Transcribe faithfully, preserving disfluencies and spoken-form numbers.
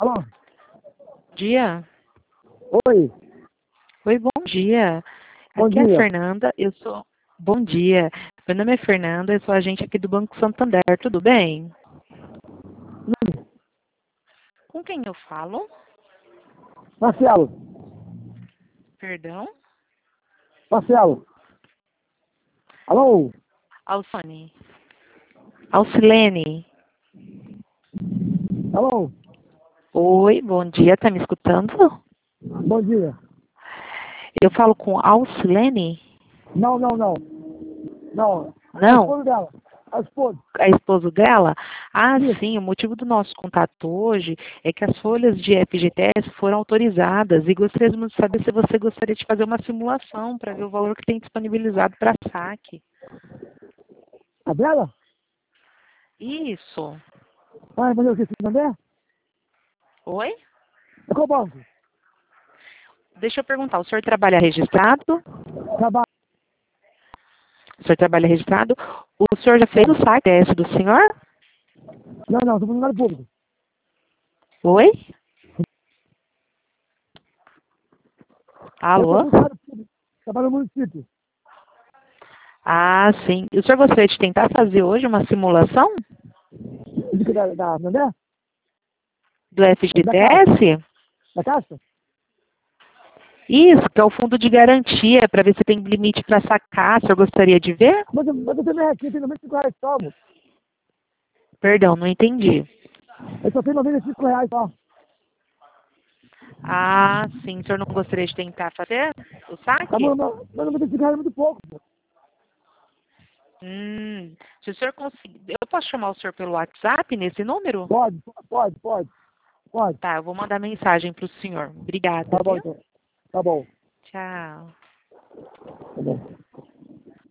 Alô? Dia. Oi. Oi, bom dia. Bom Aqui é dia. a Fernanda, eu sou... Bom dia. Meu nome é Fernanda, eu sou agente aqui do Banco Santander, tudo bem? Hum, Com quem eu falo? Marcelo. Perdão? Marcelo. Alô? Alcione. Alcilene. Alô? Oi, bom dia, tá me escutando? Bom dia. Eu falo com Alcilene? Não, não, não. Não. A Não? esposa dela. A esposa. A esposa dela? Ah, Isso. sim, o motivo do nosso contato hoje é que as folhas de F G T S foram autorizadas e gostaríamos de saber se você gostaria de fazer uma simulação para ver o valor que tem disponibilizado para saque. A dela? Isso. Vai fazer o que? Santander? Oi? É qual banco? Deixa eu perguntar, o senhor trabalha registrado? Trabalho. O senhor trabalha registrado? O senhor já fez o saque S do senhor? Não, não. Estou funcionário público. Oi? Eu sou Alô? funcionário público. Trabalho no município. Ah, sim. E o senhor gostaria de tentar fazer hoje uma simulação De que da, da Santander? do Da Caixa. F G T S? Da Caixa? Isso, que é o fundo de garantia, para ver se tem limite para sacar. O senhor gostaria de ver? Mas, eu- mas eu tenho aqui, eu tenho noventa e cinco reais só, moço. Perdão, não entendi. Eu só tenho noventa e cinco reais só. Ah, sim. O senhor não gostaria de tentar fazer o Tá bom, saque? não. Mas noventa e cinco reais é muito pouco, pô. Hum, se o senhor conseguir... Eu posso chamar o senhor pelo WhatsApp nesse número? Pode, pode, pode. Pode. Tá, eu vou mandar mensagem para o senhor. Obrigada, Tá bom, viu? então. Tá bom. Tchau. Tá bom.